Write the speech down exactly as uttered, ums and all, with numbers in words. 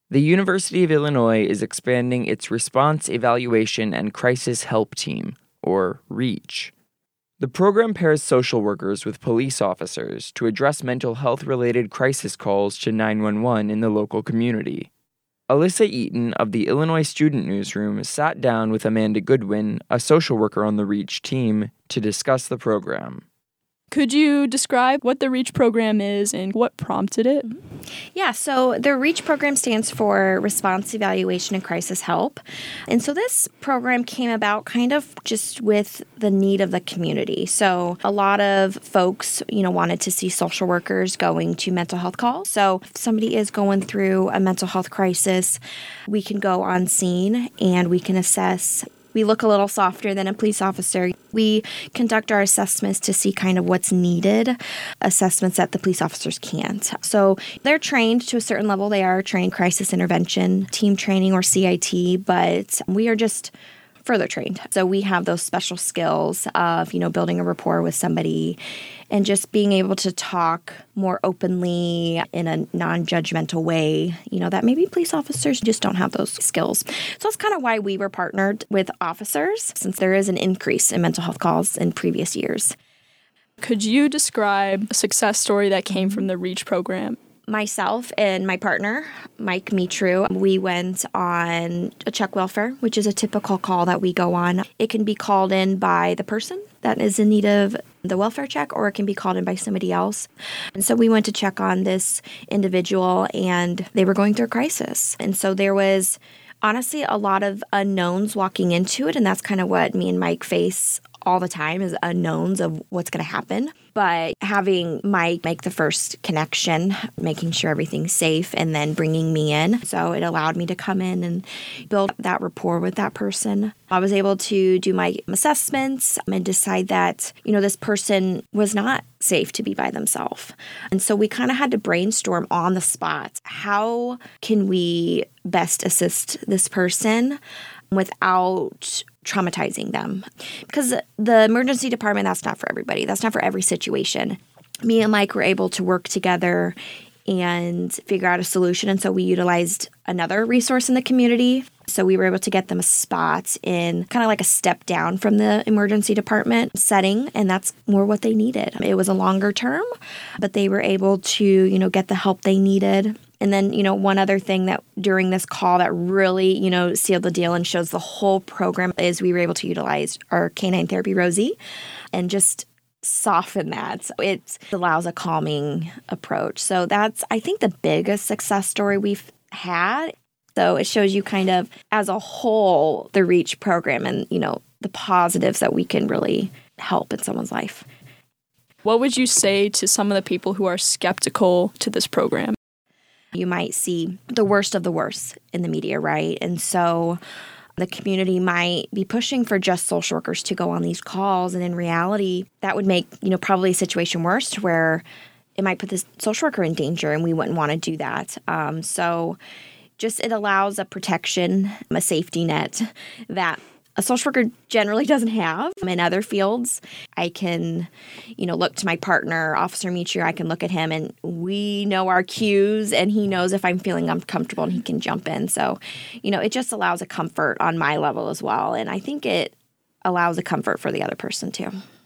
The University of Illinois is expanding its Response Evaluation and Crisis Help Team, or REACH. The program pairs social workers with police officers to address mental health-related crisis calls to nine one one in the local community. Alyssa Eaton of the Illinois Student Newsroom sat down with Amanda Goodwin, a social worker on the REACH team, to discuss the program. Could you describe what the REACH program is and what prompted it? Yeah, so the REACH program stands for Response Evaluation and Crisis Help. And so this program came about kind of just with the need of the community. So a lot of folks, you know, wanted to see social workers going to mental health calls. So if somebody is going through a mental health crisis, we can go on scene and we can assess. We look a little softer than a police officer. We conduct our assessments to see kind of what's needed, assessments that the police officers can't. So they're trained to a certain level. They are trained crisis intervention, team training, or C I T, but we are just further trained. So we have those special skills of, you know, building a rapport with somebody and just being able to talk more openly in a non-judgmental way, you know, that maybe police officers just don't have those skills. So that's kind of why we were partnered with officers, since there is an increase in mental health calls in previous years. Could you describe a success story that came from the REACH program? Myself and my partner, Mike Mitru, we went on a check welfare, which is a typical call that we go on. It can be called in by the person that is in need of the welfare check, or it can be called in by somebody else. And so we went to check on this individual, and they were going through a crisis. And so there was honestly a lot of unknowns walking into it, and that's kind of what me and Mike face all the time, is unknowns of what's going to happen. But having Mike make the first connection, making sure everything's safe, and then bringing me in. So it allowed me to come in and build that rapport with that person. I was able to do my assessments and decide that, you know, this person was not safe to be by themselves. And so we kind of had to brainstorm on the spot. How can we best assist this person without traumatizing them? Because the emergency department, that's not for everybody. That's not for every situation. Me and Mike were able to work together and figure out a solution. And so we utilized another resource in the community. So we were able to get them a spot in kind of like a step down from the emergency department setting. And that's more what they needed. It was a longer term, but they were able to, you know, get the help they needed. And then, you know, one other thing that during this call that really, you know, sealed the deal and shows the whole program is we were able to utilize our canine therapy, Rosie, and just soften that. So it allows a calming approach. So that's, I think, the biggest success story we've had. So it shows you kind of as a whole, the REACH program and, you know, the positives that we can really help in someone's life. What would you say to some of the people who are skeptical to this program? You might see the worst of the worst in the media, right? And so the community might be pushing for just social workers to go on these calls. And in reality, that would make, you know, probably a situation worse to where it might put this social worker in danger, and we wouldn't want to do that. Um, so just it allows a protection, a safety net that a social worker generally doesn't have. In other fields, I can, you know, look to my partner, Officer Mitru, I can look at him and we know our cues and he knows if I'm feeling uncomfortable and he can jump in. So, you know, it just allows a comfort on my level as well. And I think it allows a comfort for the other person too.